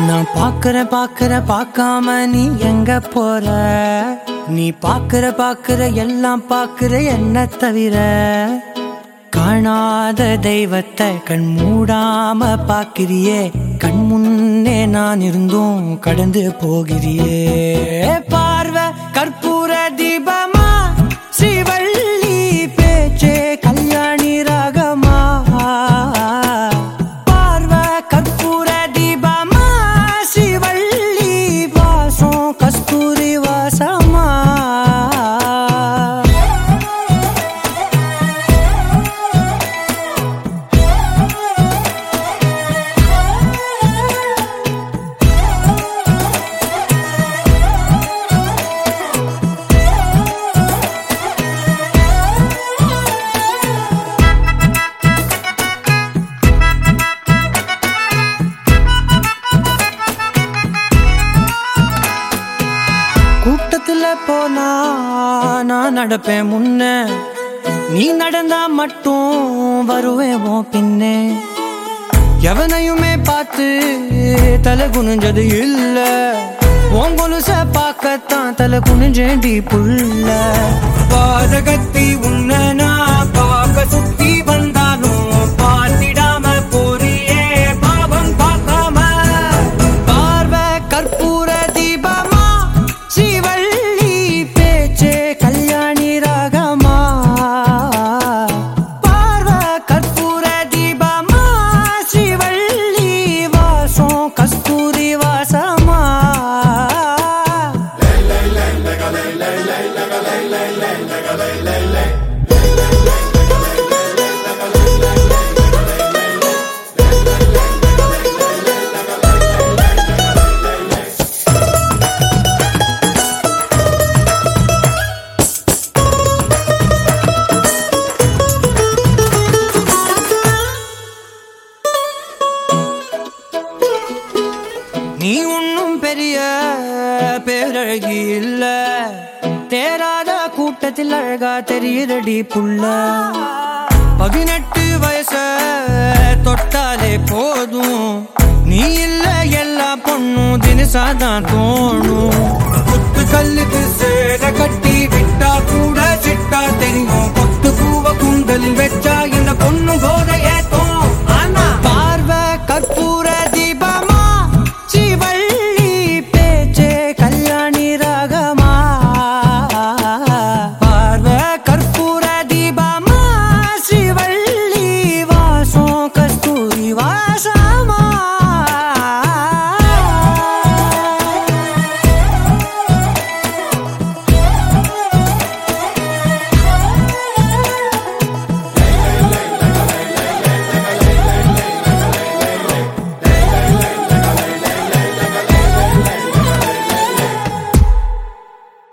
நான் பார்க்காம நீ எங்க போற? நீ பார்க்கிற எல்லாம் பார்க்கிற என்ன தவிர. காணாத தெய்வத்தை கண் மூடாம பார்க்கிறியே, கண் முன்னே நான் இருந்தும் கடந்து போகிறியே. பார்வை கற்பூர தீபமா, ஸ்ரீவள்ளி பேச்சே கல்யாணி ராகமா. பார்வை கற்பூர தீபமா, ஸ்ரீவள்ளி வாசம் கஸ்தூரி வாசமா. கூட்டத்துல போனா நான் நடப்பேன் முன்ன, நீ நடந்தா மட்டும் வருவேன் உன் பின்னே. எவனையுமே பார்த்து தலை குனிஞ்சது இல்ல, உன் கொலுச பார்க்கத்தான் தலை குனிஞ்சேண்டி புள்ள. பாதகத்தி உன்ன நான் பார்க்க சுத்தி வந்தாலும் பார்த்திடாம போறியே பாவம் பார்க்காம. பார்வை கற்பூர தீபமா, ஸ்ரீவள்ளி பேச்சே கல்யாணி ராகமா. பார்வை கற்பூர தீபமா, ஸ்ரீவள்ளி வாசம் கஸ்தூரி வாசமா. நீ ஒன்னும் பெரிய பேரழகி இல்ல, தேராத கூட்டத்தில் அழகா தெரியுதடி புள்ள. 18 வயச தொட்டாலே போதும், நீ இல்ல எல்லா பொண்ணும் தினசாதான் தோணும். குத்து கல்லுக்கு சேர கட்டி